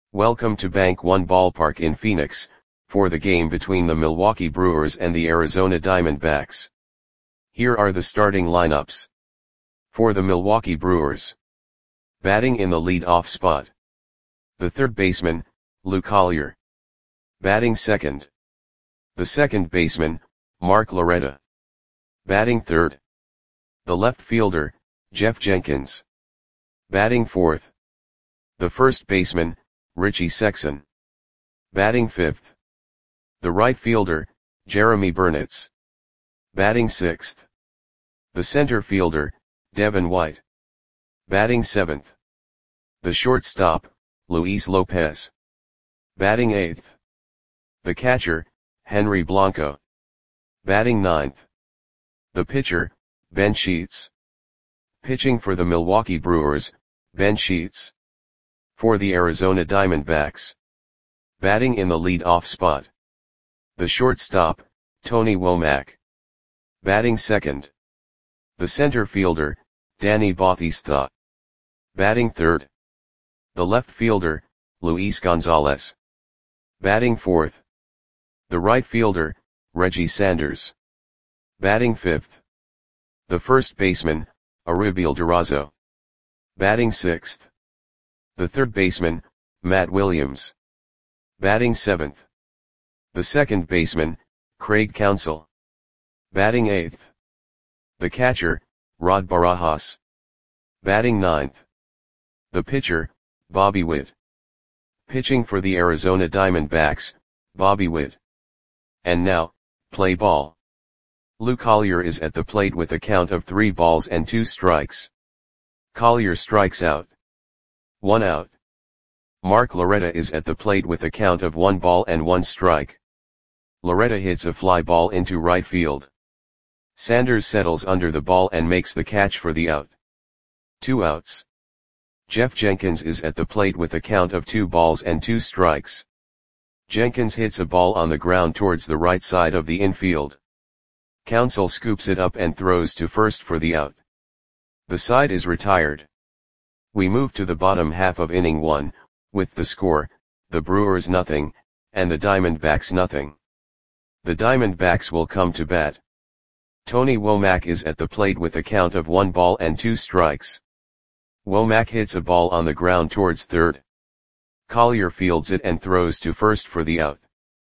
Welcome to Bank One Ballpark in Phoenix, for the game between the Milwaukee Brewers and the Arizona Diamondbacks. Here are the starting lineups. For the Milwaukee Brewers. Batting in the lead-off spot. The third baseman, Lou Collier. Batting second. The second baseman, Mark Loretta. Batting third. The left fielder, Jeff Jenkins. Batting fourth. The first baseman, Richie Sexson. Batting fifth. The right fielder, Jeremy Burnitz. Batting sixth. The center fielder, Devin White. Batting seventh. The shortstop, Luis Lopez. Batting eighth. The catcher, Henry Blanco. Batting ninth. The pitcher, Ben Sheets. Pitching for the Milwaukee Brewers, Ben Sheets. For the Arizona Diamondbacks. Batting in the lead-off spot. The shortstop, Tony Womack. Batting second. The center fielder, Danny Bautista. Batting third. The left fielder, Luis Gonzalez. Batting fourth. The right fielder, Reggie Sanders. Batting fifth. The first baseman, Arubiel Durazo. Batting sixth. The third baseman, Matt Williams. Batting seventh. The second baseman, Craig Counsell. Batting eighth. The catcher, Rod Barajas. Batting ninth. The pitcher, Bobby Witt. Pitching for the Arizona Diamondbacks, Bobby Witt. And now, play ball. Lou Collier is at the plate with a count of 3 balls and 2 strikes. Collier strikes out. 1 out. Mark Loretta is at the plate with a count of 1 ball and 1 strike. Loretta hits a fly ball into right field. Sanders settles under the ball and makes the catch for the out. 2 outs. Jeff Jenkins is at the plate with a count of 2 balls and 2 strikes. Jenkins hits a ball on the ground towards the right side of the infield. Counsell scoops it up and throws to first for the out. The side is retired. We move to the bottom half of inning 1, with the score, the Brewers nothing, and the Diamondbacks nothing. The Diamondbacks will come to bat. Tony Womack is at the plate with a count of 1 ball and 2 strikes. Womack hits a ball on the ground towards third. Collier fields it and throws to first for the out.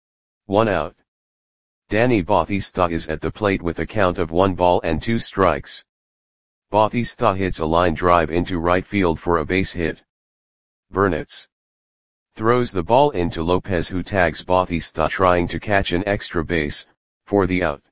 1 out. Danny Bautista is at the plate with a count of 1 ball and 2 strikes. Bautista hits a line drive into right field for a base hit. Burnitz throws the ball into Lopez, who tags Bautista trying to catch an extra base, for the out.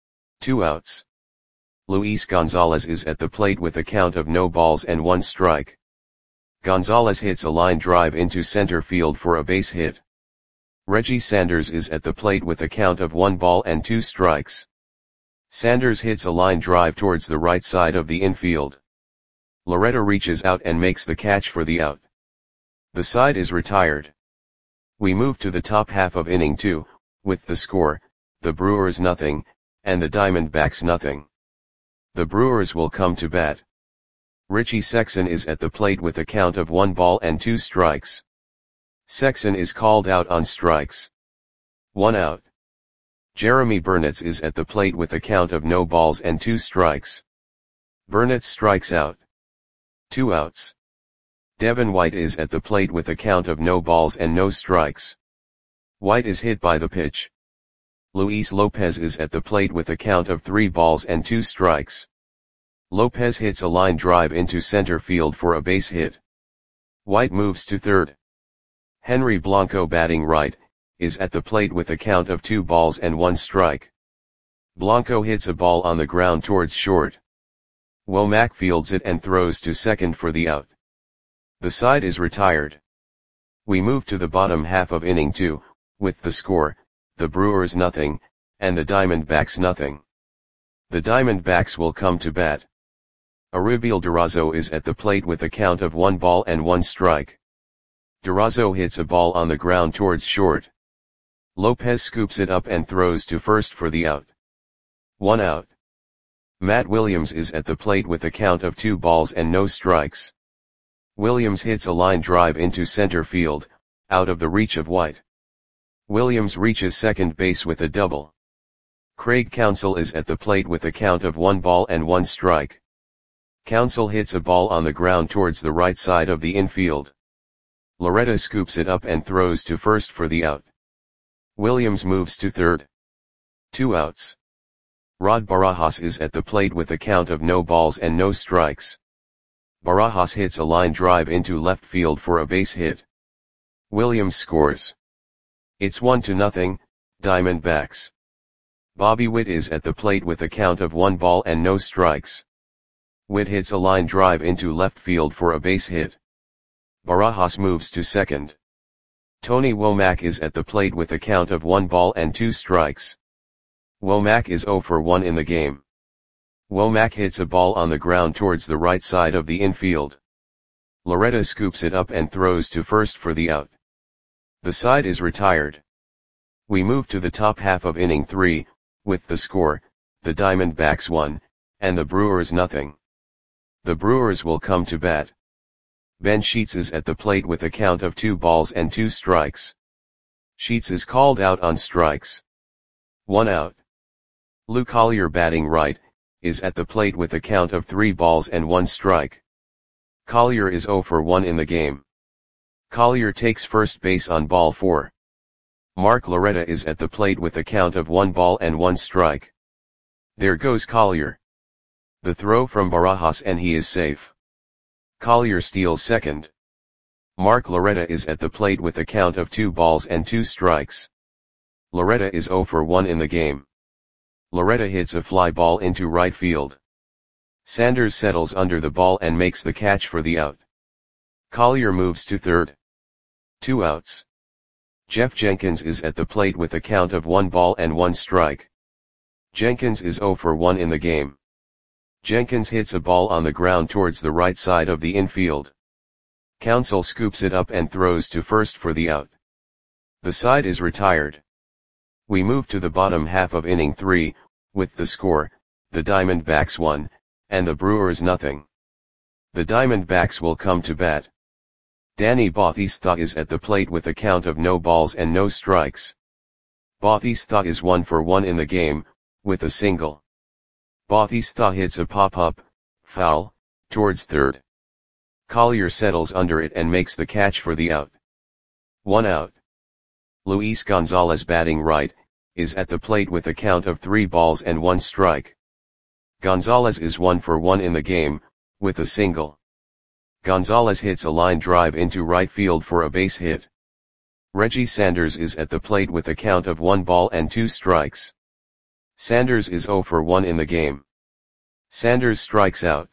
2 outs. Luis Gonzalez is at the plate with a count of no balls and 1 strike. Gonzalez hits a line drive into center field for a base hit. Reggie Sanders is at the plate with a count of 1 ball and 2 strikes. Sanders hits a line drive towards the right side of the infield. Loretta reaches out and makes the catch for the out. The side is retired. We move to the top half of inning 2, with the score, the Brewers nothing, and the Diamondbacks nothing. The Brewers will come to bat. Richie Sexson is at the plate with a count of 1 ball and 2 strikes. Sexson is called out on strikes. 1 out. Jeremy Burnitz is at the plate with a count of no balls and 2 strikes. Burnitz strikes out. 2 outs. Devin White is at the plate with a count of no balls and no strikes. White is hit by the pitch. Luis Lopez is at the plate with a count of 3 balls and 2 strikes. Lopez hits a line drive into center field for a base hit. White moves to third. Henry Blanco, batting right, is at the plate with a count of 2 balls and 1 strike. Blanco hits a ball on the ground towards short. Womack fields it and throws to second for the out. The side is retired. We move to the bottom half of inning 2, with the score, the Brewers nothing, and the Diamondbacks nothing. The Diamondbacks will come to bat. Arubiel Durazo is at the plate with a count of 1 ball and 1 strike. Durazo hits a ball on the ground towards short. Lopez scoops it up and throws to first for the out. 1 out. Matt Williams is at the plate with a count of 2 balls and no strikes. Williams hits a line drive into center field, out of the reach of White. Williams reaches second base with a double. Craig Counsell is at the plate with a count of 1 ball and 1 strike. Counsell hits a ball on the ground towards the right side of the infield. Loretta scoops it up and throws to first for the out. Williams moves to third. 2 outs. Rod Barajas is at the plate with a count of no balls and no strikes. Barajas hits a line drive into left field for a base hit. Williams scores. It's 1-0, Diamondbacks. Bobby Witt is at the plate with a count of 1 ball and no strikes. Witt hits a line drive into left field for a base hit. Barajas moves to second. Tony Womack is at the plate with a count of 1 ball and 2 strikes. Womack is 0 for 1 in the game. Womack hits a ball on the ground towards the right side of the infield. Loretta scoops it up and throws to first for the out. The side is retired. We move to the top half of inning 3, with the score, the Diamondbacks 1, and the Brewers 0. The Brewers will come to bat. Ben Sheets is at the plate with a count of 2 balls and 2 strikes. Sheets is called out on strikes. 1 out. Lou Collier, batting right, is at the plate with a count of 3 balls and 1 strike. Collier is 0 for 1 in the game. Collier takes first base on ball 4. Mark Loretta is at the plate with a count of 1 ball and 1 strike. There goes Collier. The throw from Barajas and he is safe. Collier steals second. Mark Loretta is at the plate with a count of 2 balls and 2 strikes. Loretta is 0 for 1 in the game. Loretta hits a fly ball into right field. Sanders settles under the ball and makes the catch for the out. Collier moves to third. 2 outs. Jeff Jenkins is at the plate with a count of 1 ball and 1 strike. Jenkins is 0 for 1 in the game. Jenkins hits a ball on the ground towards the right side of the infield. Counsell scoops it up and throws to first for the out. The side is retired. We move to the bottom half of inning 3, with the score, the Diamondbacks 1, and the Brewers 0. The Diamondbacks will come to bat. Danny Bautista is at the plate with a count of no balls and no strikes. Bautista is 1 for 1 in the game, with a single. Bautista hits a pop-up, foul, towards third. Collier settles under it and makes the catch for the out. 1 out. Luis Gonzalez, batting right, is at the plate with a count of 3 balls and 1 strike. Gonzalez is 1 for 1 in the game, with a single. Gonzalez hits a line drive into right field for a base hit. Reggie Sanders is at the plate with a count of 1 ball and 2 strikes. Sanders is 0 for 1 in the game. Sanders strikes out.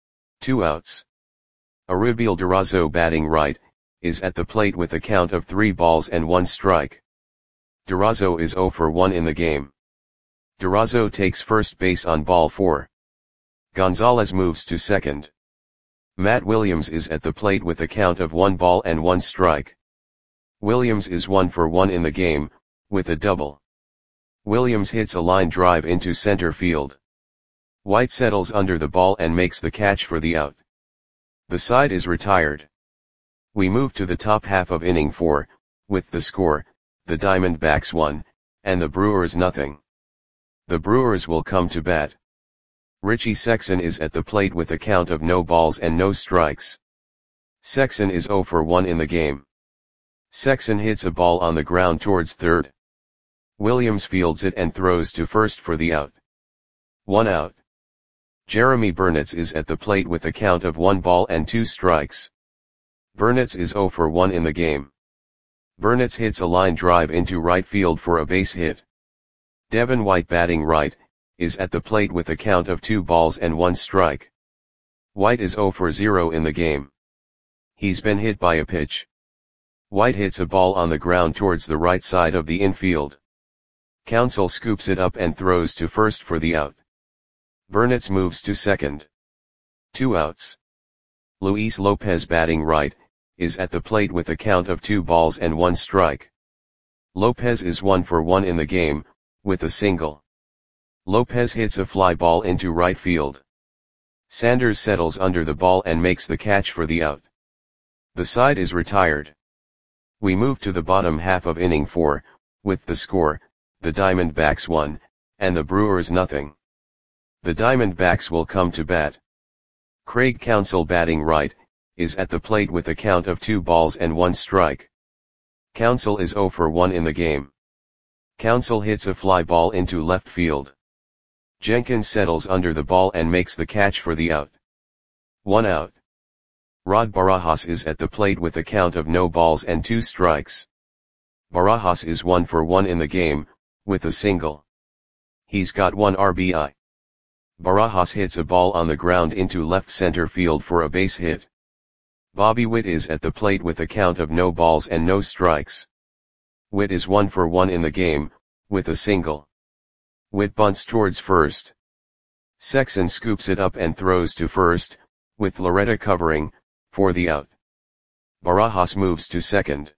2 outs. Aribiel Durazo, batting right, is at the plate with a count of 3 balls and 1 strike. Durazo is 0 for 1 in the game. Durazo takes first base on ball 4. Gonzalez moves to second. Matt Williams is at the plate with a count of 1 ball and 1 strike. Williams is 1 for 1 in the game, with a double. Williams hits a line drive into center field. White settles under the ball and makes the catch for the out. The side is retired. We move to the top half of inning 4, with the score, the Diamondbacks 1, and the Brewers 0. The Brewers will come to bat. Richie Sexson is at the plate with a count of no balls and no strikes. Sexson is 0 for 1 in the game. Sexson hits a ball on the ground towards third. Williams fields it and throws to first for the out. 1 out. Jeremy Burnitz is at the plate with a count of 1 ball and 2 strikes. Burnitz is 0 for 1 in the game. Burnitz hits a line drive into right field for a base hit. Devin White, batting right, is at the plate with a count of 2 balls and 1 strike. White is 0 for 0 in the game. He's been hit by a pitch. White hits a ball on the ground towards the right side of the infield. Counsell scoops it up and throws to first for the out. Burnitz moves to second. 2 outs. Luis Lopez, batting right, is at the plate with a count of 2 balls and 1 strike. Lopez is 1 for 1 in the game, with a single. Lopez hits a fly ball into right field. Sanders settles under the ball and makes the catch for the out. The side is retired. We move to the bottom half of inning 4, with the score, the Diamondbacks 1, and the Brewers nothing. The Diamondbacks will come to bat. Craig Counsell batting right, is at the plate with a count of 2 balls and 1 strike. Counsell is 0 for 1 in the game. Counsell hits a fly ball into left field. Jenkins settles under the ball and makes the catch for the out. 1 out. Rod Barajas is at the plate with a count of no balls and 2 strikes. Barajas is 1 for 1 in the game, with a single. He's got 1 RBI. Barajas hits a ball on the ground into left center field for a base hit. Bobby Witt is at the plate with a count of no balls and no strikes. Witt is 1 for 1 in the game, with a single. Witt bunts towards first. Sexson scoops it up and throws to first, with Loretta covering, for the out. Barajas moves to second.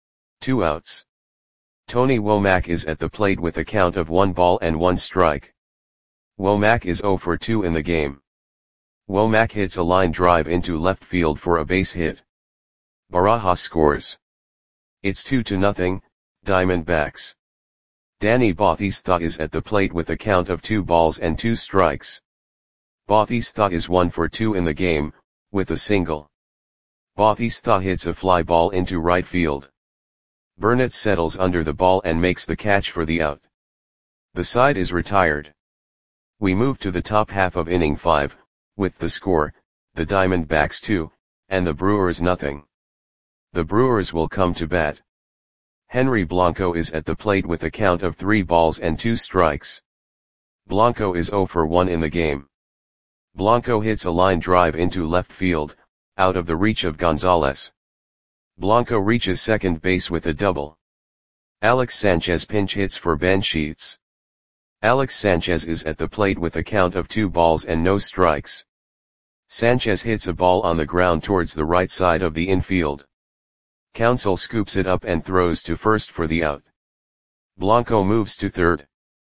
2 outs. Tony Womack is at the plate with a count of 1 ball and 1 strike. Womack is 0 for 2 in the game. Womack hits a line drive into left field for a base hit. Barajas scores. It's 2-0, Diamondbacks. Danny Bautista is at the plate with a count of 2 balls and 2 strikes. Bautista is 1 for 2 in the game, with a single. Bautista hits a fly ball into right field. Burnett settles under the ball and makes the catch for the out. The side is retired. We move to the top half of inning 5, with the score, the Diamondbacks 2, and the Brewers nothing. The Brewers will come to bat. Henry Blanco is at the plate with a count of 3 balls and 2 strikes. Blanco is 0 for 1 in the game. Blanco hits a line drive into left field, out of the reach of Gonzalez. Blanco reaches second base with a double. Alex Sanchez pinch hits for Ben Sheets. Alex Sanchez is at the plate with a count of 2 balls and no strikes. Sanchez hits a ball on the ground towards the right side of the infield. Counsell scoops it up and throws to first for the out. Blanco moves to third.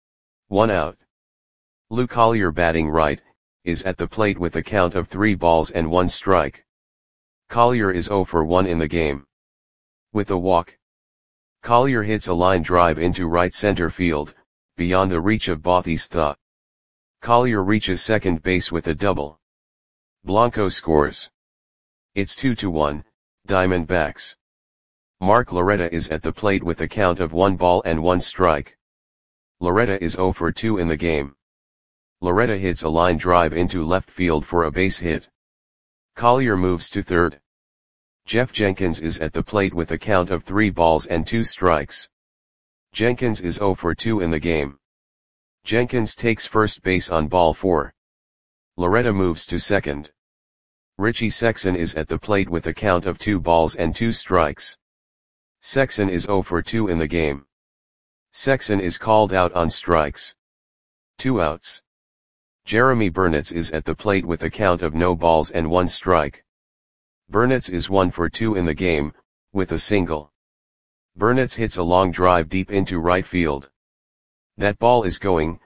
1 out. Lou Collier batting right, is at the plate with a count of 3 balls and 1 strike. Collier is 0 for 1 in the game. With a walk. Collier hits a line drive into right center field, beyond the reach of Bautista. Collier reaches second base with a double. Blanco scores. It's 2-1, Diamondbacks. Mark Loretta is at the plate with a count of 1 ball and 1 strike. Loretta is 0 for 2 in the game. Loretta hits a line drive into left field for a base hit. Collier moves to third. Jeff Jenkins is at the plate with a count of 3 balls and 2 strikes. Jenkins is 0 for 2 in the game. Jenkins takes first base on ball 4. Loretta moves to second. Richie Sexson is at the plate with a count of 2 balls and 2 strikes. Sexson is 0 for 2 in the game. Sexson is called out on strikes. 2 outs. Jeremy Burnett is at the plate with a count of no balls and 1 strike. Burnett is 1 for 2 in the game, with a single. Burnett hits a long drive deep into right field. That ball is gone.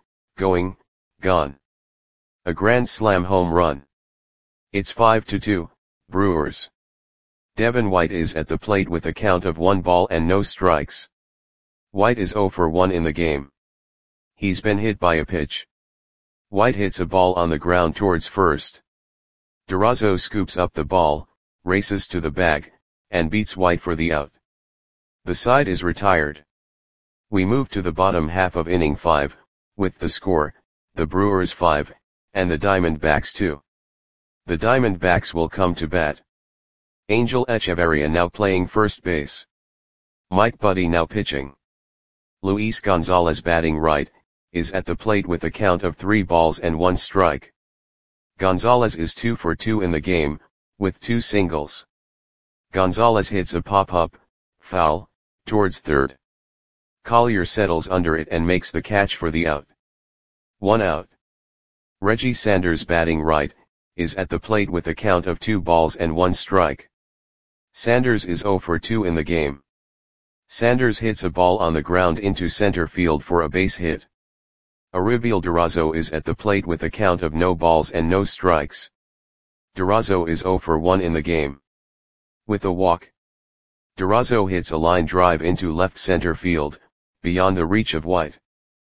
A grand slam home run. It's 5-2, Brewers. Devin White is at the plate with a count of 1 ball and no strikes. White is 0 for 1 in the game. He's been hit by a pitch. White hits a ball on the ground towards first. Durazo scoops up the ball, races to the bag, and beats White for the out. The side is retired. We move to the bottom half of inning 5, with the score, the Brewers 5, and the Diamondbacks 2. The Diamondbacks will come to bat. Angel Echeverria now playing first base. Mike Buddy now pitching. Luis Gonzalez batting right, is at the plate with a count of 3 balls and 1 strike. Gonzalez is 2 for 2 in the game, with 2 singles. Gonzalez hits a pop-up, foul, towards third. Collier settles under it and makes the catch for the out. 1 out. Reggie Sanders batting right, is at the plate with a count of 2 balls and 1 strike. Sanders is 0 for 2 in the game. Sanders hits a ball on the ground into center field for a base hit. Ariel Durazo is at the plate with a count of no balls and no strikes. Durazo is 0 for 1 in the game. With a walk. Durazo hits a line drive into left center field, beyond the reach of White.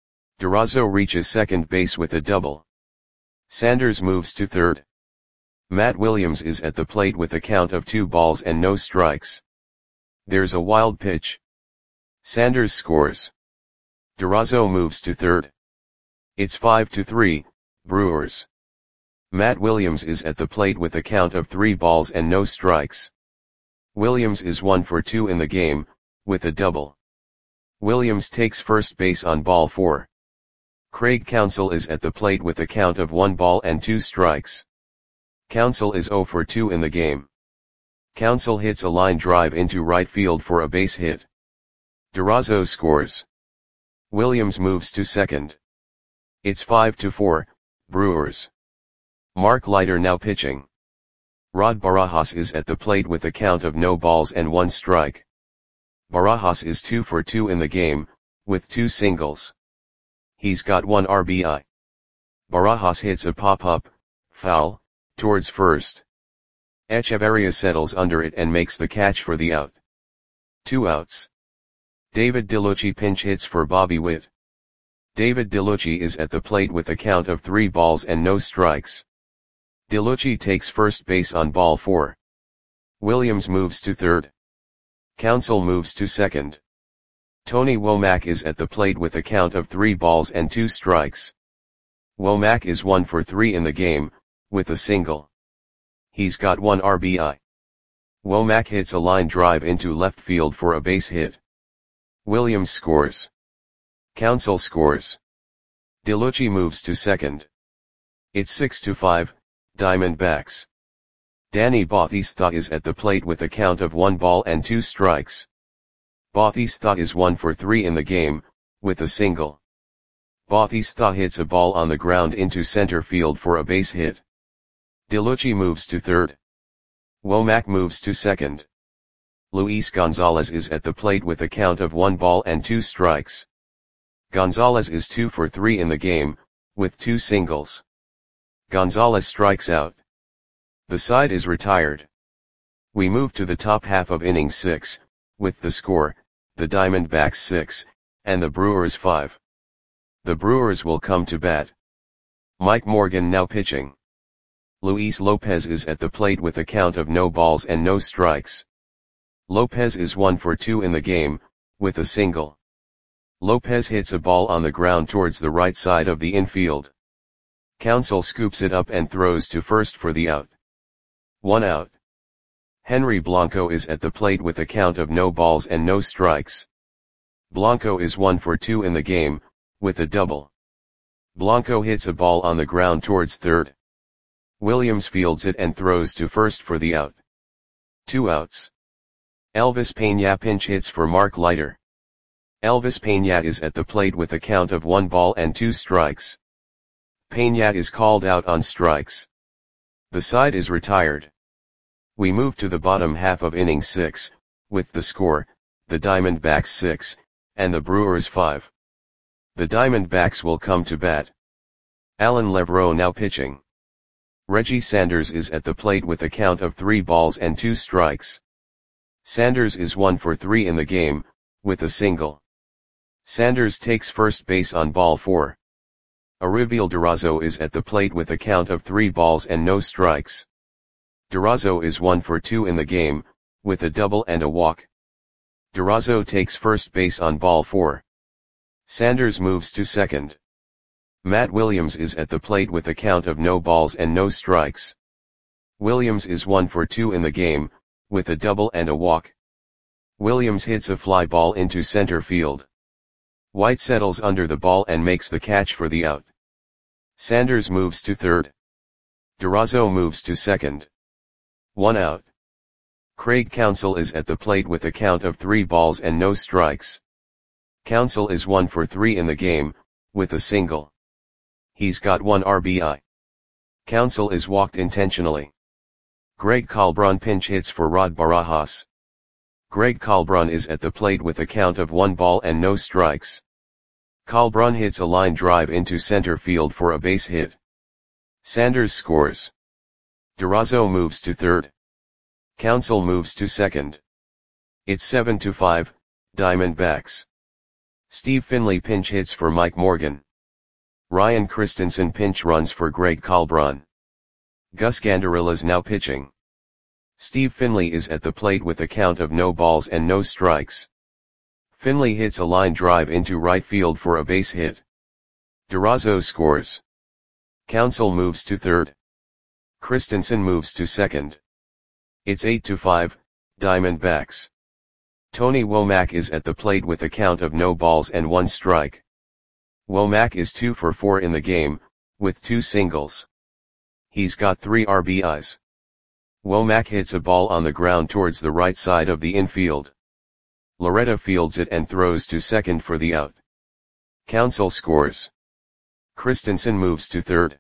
Durazo reaches second base with a double. Sanders moves to third. Matt Williams is at the plate with a count of 2 balls and no strikes. There's a wild pitch. Sanders scores. Durazo moves to third. It's 5-3, Brewers. Matt Williams is at the plate with a count of 3 balls and no strikes. Williams is 1 for 2 in the game, with a double. Williams takes first base on ball 4. Craig Counsell is at the plate with a count of 1 ball and 2 strikes. Counsell is 0 for 2 in the game. Counsell hits a line drive into right field for a base hit. Durazo scores. Williams moves to second. It's 5-4, Brewers. Mark Leiter now pitching. Rod Barajas is at the plate with a count of no balls and 1 strike. Barajas is 2 for 2 in the game, with 2 singles. He's got 1 RBI. Barajas hits a pop-up, foul, towards first. Echeverria settles under it and makes the catch for the out. 2 outs. David DeLucci pinch hits for Bobby Witt. David DeLucci is at the plate with a count of 3 balls and no strikes. DeLucci takes first base on ball 4. Williams moves to third. Counsell moves to second. Tony Womack is at the plate with a count of 3 balls and 2 strikes. Womack is 1 for 3 in the game, with a single. He's got 1 RBI. Womack hits a line drive into left field for a base hit. Williams scores. Counsell scores. DeLucci moves to second. It's 6-5, Diamondbacks. Danny Bautista is at the plate with a count of 1 ball and 2 strikes. Bautista is 1 for 3 in the game, with a single. Bautista hits a ball on the ground into center field for a base hit. DeLucci moves to third. Womack moves to second. Luis Gonzalez is at the plate with a count of 1 ball and 2 strikes. Gonzalez is 2 for 3 in the game, with 2 singles. Gonzalez strikes out. The side is retired. We move to the top half of inning 6, with the score, the Diamondbacks 6, and the Brewers 5. The Brewers will come to bat. Mike Morgan now pitching. Luis Lopez is at the plate with a count of no balls and no strikes. Lopez is 1 for 2 in the game, with a single. Lopez hits a ball on the ground towards the right side of the infield. Counsell scoops it up and throws to first for the out. 1 out. Henry Blanco is at the plate with a count of no balls and no strikes. Blanco is 1 for 2 in the game, with a double. Blanco hits a ball on the ground towards third. Williams fields it and throws to first for the out. 2 outs. Elvis Peña pinch hits for Mark Leiter. Elvis Peña is at the plate with a count of 1 ball and 2 strikes. Peña is called out on strikes. The side is retired. We move to the bottom half of inning 6, with the score, the Diamondbacks 6, and the Brewers 5. The Diamondbacks will come to bat. Alan Levrow now pitching. Reggie Sanders is at the plate with a count of 3 balls and 2 strikes. Sanders is 1 for 3 in the game, with a single. Sanders takes first base on ball 4. Auribel Durazo is at the plate with a count of 3 balls and no strikes. Durazo is 1 for 2 in the game, with a double and a walk. Durazo takes first base on ball 4. Sanders moves to second. Matt Williams is at the plate with a count of no balls and no strikes. Williams is 1 for 2 in the game, with a double and a walk. Williams hits a fly ball into center field. White settles under the ball and makes the catch for the out. Sanders moves to third. Durazo moves to second. 1 out. Craig Counsell is at the plate with a count of 3 balls and no strikes. Counsell is 1 for 3 in the game, with a single. He's got 1 RBI. Counsell is walked intentionally. Greg Colbron pinch hits for Rod Barajas. Greg Colbron is at the plate with a count of 1 ball and no strikes. Colbron hits a line drive into center field for a base hit. Sanders scores. Durazo moves to third. Counsell moves to second. It's 7-5, Diamondbacks. Steve Finley pinch hits for Mike Morgan. Ryan Christensen pinch runs for Greg Colbron. Gus Gandarilla now pitching. Steve Finley is at the plate with a count of no balls and no strikes. Finley hits a line drive into right field for a base hit. Durazo scores. Counsell moves to third. Christensen moves to second. It's 8-5, Diamondbacks. Tony Womack is at the plate with a count of no balls and one strike. Womack is 2 for 4 in the game, with 2 singles. He's got 3 RBIs. Womack hits a ball on the ground towards the right side of the infield. Loretta fields it and throws to second for the out. Counsell scores. Christensen moves to third.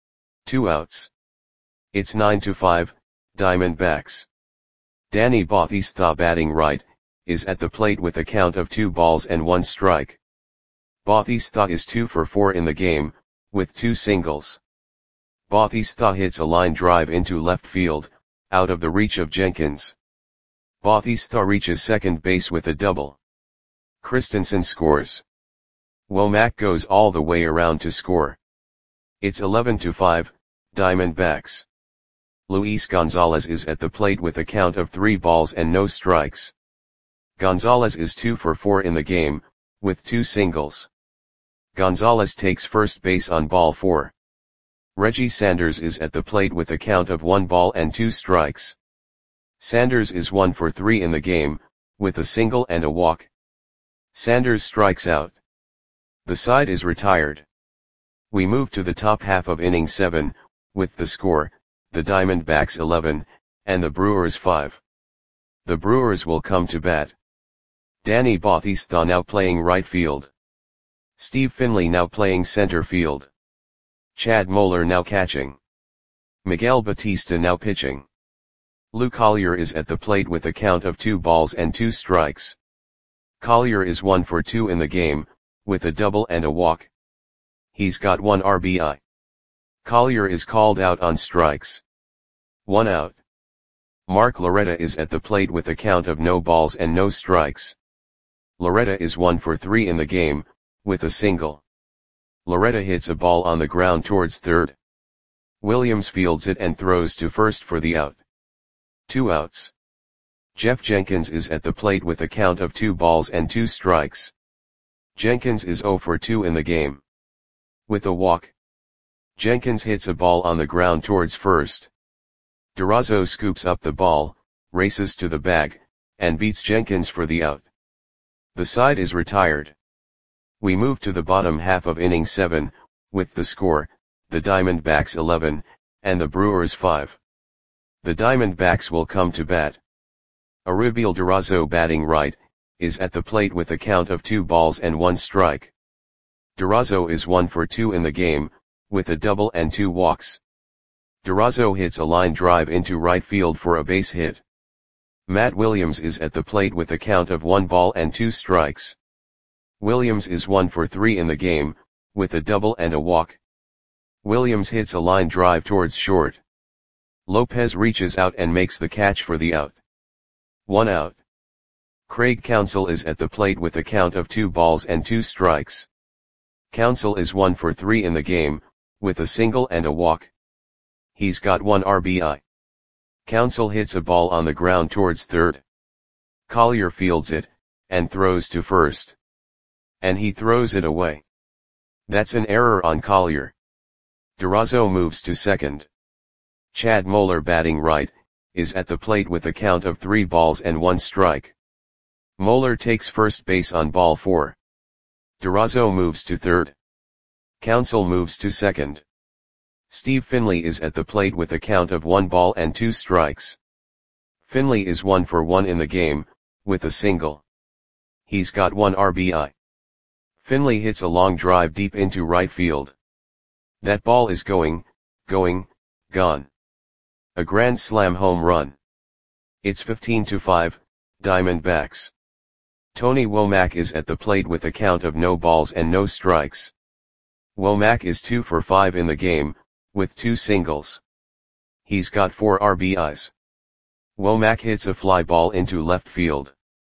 2 outs. It's 9-5, Diamondbacks. Danny Bautista batting right, is at the plate with a count of 2 balls and 1 strike. Bautista is 2 for 4 in the game, with 2 singles. Bautista hits a line drive into left field, out of the reach of Jenkins. Bautista reaches second base with a double. Christensen scores. Womack goes all the way around to score. It's 11-5, Diamondbacks. Luis Gonzalez is at the plate with a count of 3 balls and no strikes. Gonzalez is 2 for 4 in the game, with 2 singles. Gonzalez takes first base on ball 4. Reggie Sanders is at the plate with a count of 1 ball and 2 strikes. Sanders is 1 for 3 in the game, with a single and a walk. Sanders strikes out. The side is retired. We move to the top half of inning 7, with the score, the Diamondbacks 11, and the Brewers 5. The Brewers will come to bat. Danny Bautista now playing right field. Steve Finley now playing center field. Chad Moeller now catching. Miguel Batista now pitching. Lou Collier is at the plate with a count of 2 balls and 2 strikes. Collier is 1 for 2 in the game, with a double and a walk. He's got 1 RBI. Collier is called out on strikes. 1 out. Mark Loretta is at the plate with a count of no balls and no strikes. Loretta is 1 for 3 in the game, with a single. Loretta hits a ball on the ground towards third. Williams fields it and throws to first for the out. 2 outs. Jeff Jenkins is at the plate with a count of 2 balls and 2 strikes. Jenkins is 0 for 2 in the game. With a walk. Jenkins hits a ball on the ground towards first. Durazo scoops up the ball, races to the bag, and beats Jenkins for the out. The side is retired. We move to the bottom half of inning 7, with the score, the Diamondbacks 11, and the Brewers 5. The Diamondbacks will come to bat. Arubiel Durazo batting right, is at the plate with a count of 2 balls and 1 strike. Durazo is 1 for 2 in the game, with a double and 2 walks. Durazo hits a line drive into right field for a base hit. Matt Williams is at the plate with a count of 1 ball and 2 strikes. Williams is 1 for 3 in the game, with a double and a walk. Williams hits a line drive towards short. Lopez reaches out and makes the catch for the out. 1 out. Craig Counsell is at the plate with a count of 2 balls and 2 strikes. Counsell is 1 for 3 in the game, with a single and a walk. He's got 1 RBI. Counsell hits a ball on the ground towards third. Collier fields it, and throws to first. And he throws it away. That's an error on Collier. Durazo moves to second. Chad Moeller batting right, is at the plate with a count of 3 balls and 1 strike. Moeller takes first base on ball 4. Durazo moves to third. Counsell moves to second. Steve Finley is at the plate with a count of 1 ball and 2 strikes. Finley is 1 for 1 in the game, with a single. He's got 1 RBI. Finley hits a long drive deep into right field. That ball is gone. A grand slam home run. It's 15-5, Diamondbacks. Tony Womack is at the plate with a count of no balls and no strikes. Womack is 2 for 5 in the game, with 2 singles. He's got 4 RBIs. Womack hits a fly ball into left field.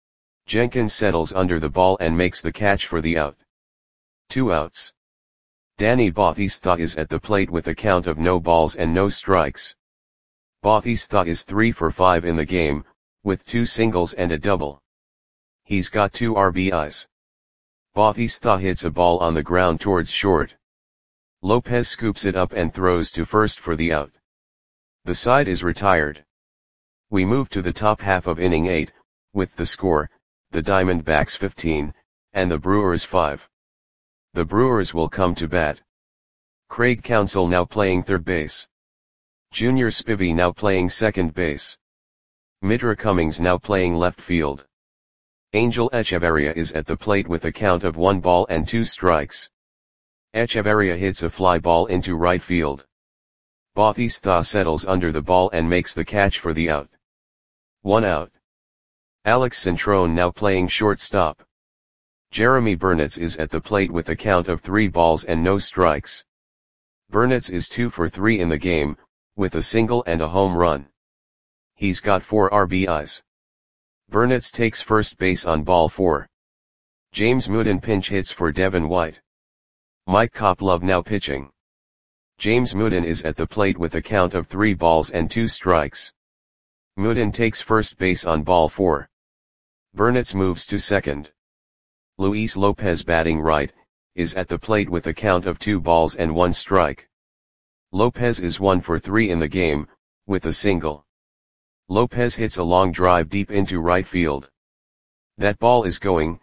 Jenkins settles under the ball and makes the catch for the out. 2 outs. Danny Bautista is at the plate with a count of no balls and no strikes. Bautista is 3 for 5 in the game, with 2 singles and a double. He's got 2 RBIs. Bautista hits a ball on the ground towards short. Lopez scoops it up and throws to first for the out. The side is retired. We move to the top half of inning 8, with the score, the Diamondbacks 15, and the Brewers 5. The Brewers will come to bat. Craig Counsell now playing third base. Junior Spivey now playing second base. Mitra Cummings now playing left field. Angel Echeverria is at the plate with a count of 1 ball and 2 strikes. Echeverria hits a fly ball into right field. Bautista settles under the ball and makes the catch for the out. 1 out. Alex Centrone now playing shortstop. Jeremy Burnitz is at the plate with a count of 3 balls and no strikes. Burnitz is 2 for 3 in the game, with a single and a home run. He's got 4 RBIs. Burnitz takes first base on ball 4. James Mooden pinch hits for Devin White. Mike Koplov now pitching. James Mooden is at the plate with a count of 3 balls and 2 strikes. Mooden takes first base on ball 4. Burnitz moves to second. Luis Lopez batting right, is at the plate with a count of 2 balls and 1 strike. Lopez is 1 for 3 in the game, with a single. Lopez hits a long drive deep into right field. That ball is gone.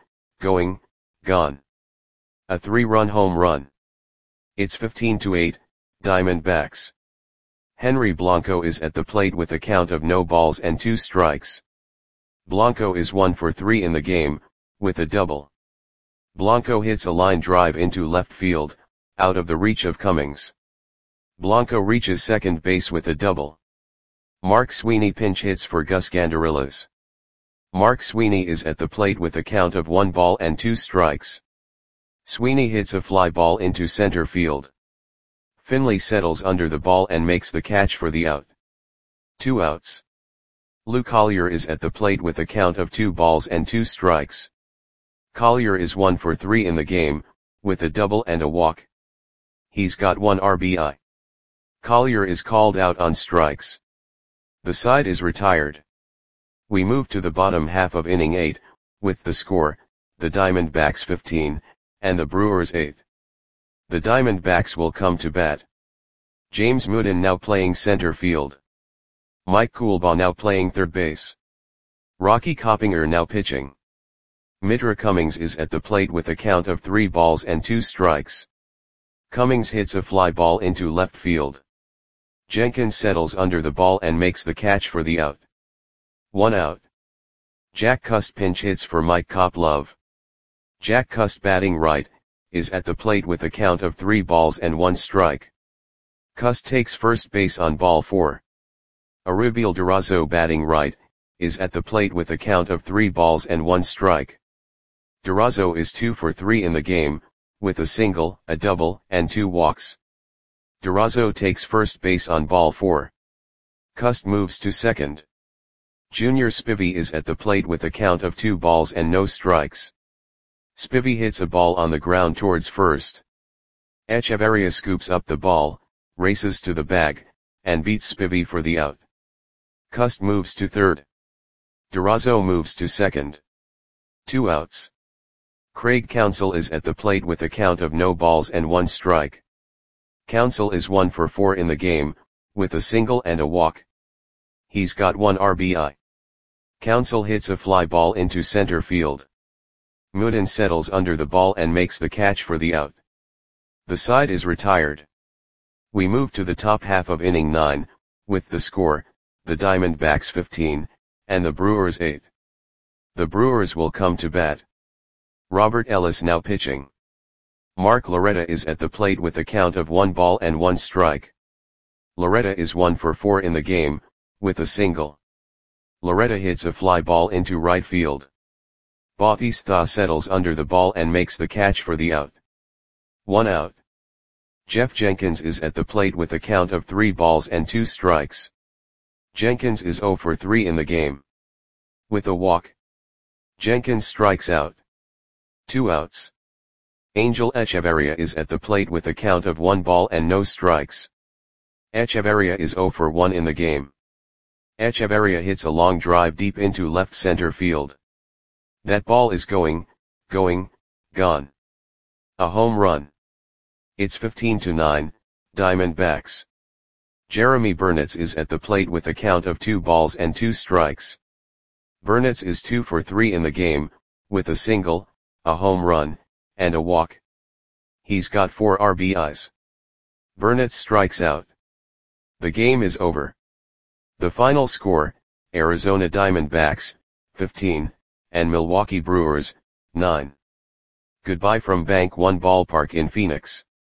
A 3-run home run. It's 15-8, Diamondbacks. Henry Blanco is at the plate with a count of no balls and 2 strikes. Blanco is 1 for 3 in the game, with a double. Blanco hits a line drive into left field, out of the reach of Cummings. Blanco reaches second base with a double. Mark Sweeney pinch hits for Gus Gandarillas. Mark Sweeney is at the plate with a count of 1 ball and 2 strikes. Sweeney hits a fly ball into center field. Finley settles under the ball and makes the catch for the out. 2 outs. Lou Collier is at the plate with a count of 2 balls and 2 strikes. Collier is 1 for 3 in the game, with a double and a walk. He's got 1 RBI. Collier is called out on strikes. The side is retired. We move to the bottom half of inning 8, with the score, the Diamondbacks 15, and the Brewers 8. The Diamondbacks will come to bat. James Mooden now playing center field. Mike Coolbaugh now playing third base. Rocky Coppinger now pitching. Mitra Cummings is at the plate with a count of 3 balls and 2 strikes. Cummings hits a fly ball into left field. Jenkins settles under the ball and makes the catch for the out. 1 out. Jack Cust pinch hits for Mike Koplov. Jack Cust batting right, is at the plate with a count of 3 balls and 1 strike. Cust takes first base on ball 4. Arubiel Durazo batting right, is at the plate with a count of 3 balls and 1 strike. Durazo is 2 for 3 in the game, with a single, a double, and 2 walks. Durazo takes first base on ball 4. Cust moves to second. Junior Spivey is at the plate with a count of 2 balls and no strikes. Spivey hits a ball on the ground towards first. Echeverria scoops up the ball, races to the bag, and beats Spivey for the out. Cust moves to third. Durazo moves to second. 2 outs. Craig Counsell is at the plate with a count of no balls and 1 strike. Counsell is 1 for 4 in the game, with a single and a walk. He's got 1 RBI. Counsell hits a fly ball into center field. Mooden settles under the ball and makes the catch for the out. The side is retired. We move to the top half of inning 9, with the score, the Diamondbacks 15, and the Brewers 8. The Brewers will come to bat. Robert Ellis now pitching. Mark Loretta is at the plate with a count of 1 ball and 1 strike. Loretta is 1 for 4 in the game, with a single. Loretta hits a fly ball into right field. Bautista settles under the ball and makes the catch for the out. 1 out. Jeff Jenkins is at the plate with a count of 3 balls and 2 strikes. Jenkins is 0 for 3 in the game. With a walk. Jenkins strikes out. 2 outs. Angel Echeverria is at the plate with a count of 1 ball and no strikes. Echeverria is 0 for 1 in the game. Echeverria hits a long drive deep into left center field. That ball is going, gone. A home run. It's 15-9, Diamondbacks. Jeremy Burnitz is at the plate with a count of 2 balls and 2 strikes. Burnitz is 2 for 3 in the game, with a single, a home run, and a walk. He's got 4 RBIs. Burnitz strikes out. The game is over. The final score, Arizona Diamondbacks, 15, and Milwaukee Brewers, 9. Goodbye from Bank One Ballpark in Phoenix.